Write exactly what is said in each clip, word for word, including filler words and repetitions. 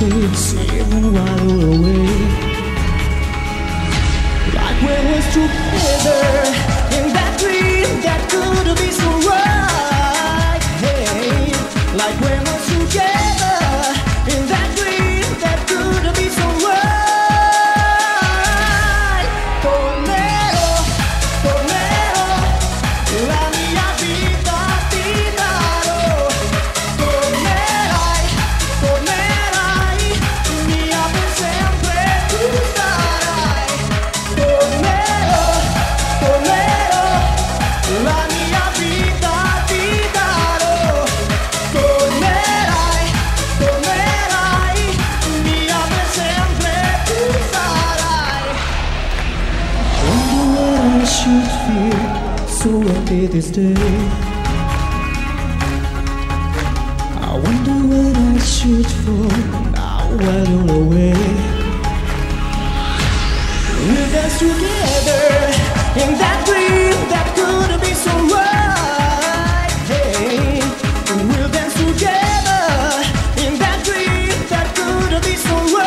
face even while you're away. Like we was together in that dream that could be so right. Hey, like we was together in that dream that could be so right. Tornerò, tornerò, la mia vita ti darò. Tornerai, tornerai, mia per sempre tu sarai. Tornerò, tornerò, la mia vita ti darò. Tornerai, tornerai, mia per sempre tu sarai. Wonder what I should feel so empty this day. I wonder what I should for now while you're away. We'll dance together in that dream that could be so right. Hey, we'll dance together in that dream that could be so right.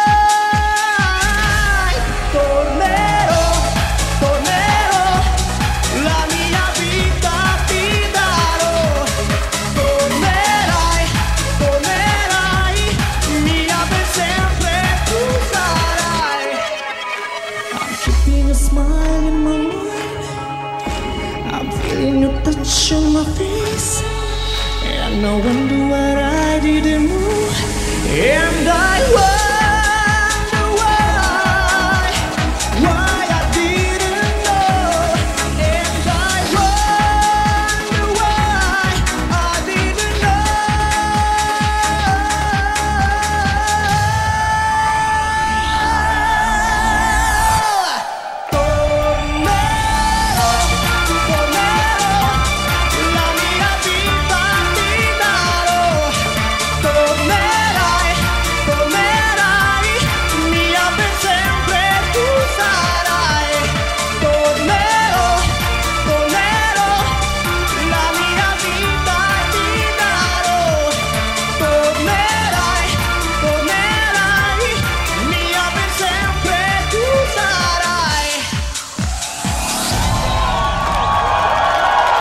Tornerò, tornerò, la mia vita ti darò. Tornerai, tornerai, mia per sempre tu sarai. I'm keeping a smile in my mind. I'm feeling your touch on my face. And I wonder what I didn't move. And I was